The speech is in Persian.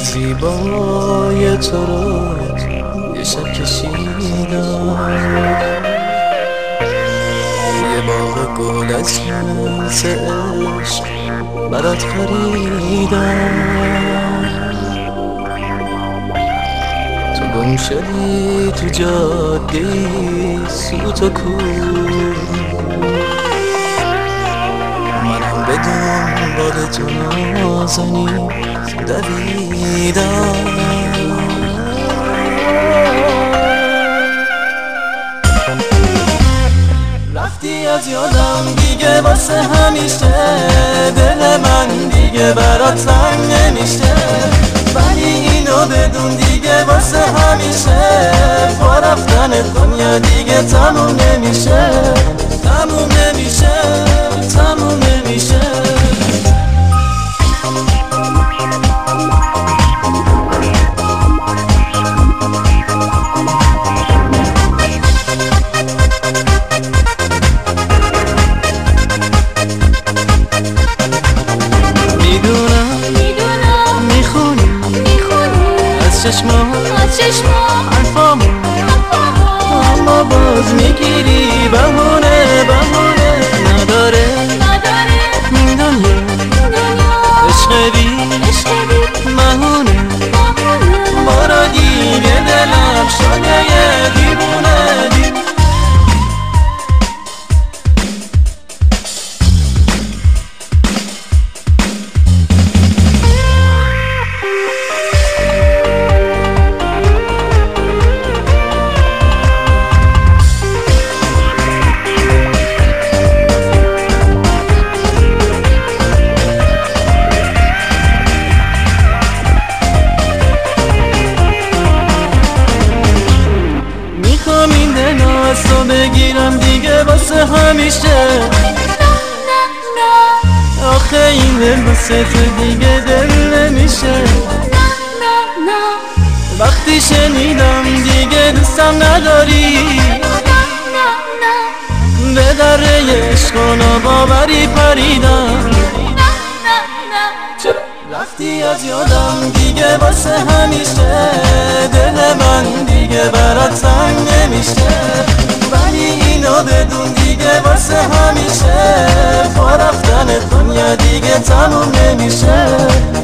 زیبای تو رو یه شب کشیدم، یه باغ گل از جنس عشق برات خریدم. تو گم شدی تو جاده‌ای سوت و کور، منم به دنبال تو نازنین دویدم. رفتی از یادم دیگه واسه همیشه، دل من دیگه برات تنگ نمیشه، ولی اینو بدون دیگه واسه همیشه، با رفتن دنیا دیگه تموم نمیشه، تموم نمیشه، تموم نمیشه. چشمام حرفامو اما باز میگیری بهونه نداره این دنیا عشق بی مهونه، بارا دیگه دلم شده یه دیوونه. تو بگیرم دیگه واسه همیشه، آخه این دل واسه تو دیگه دل نمیشه. وقتی شنیدم دیگه دوستم نداری، به دره عشق و ناباوری پریدم. رفتی از یادم دیگه واسه همیشه، دل من دیگه برات تنگ نمیشه، ولی اینو بدون دیگه واسه همیشه، با رفتن دنیا دیگه تموم نمیشه.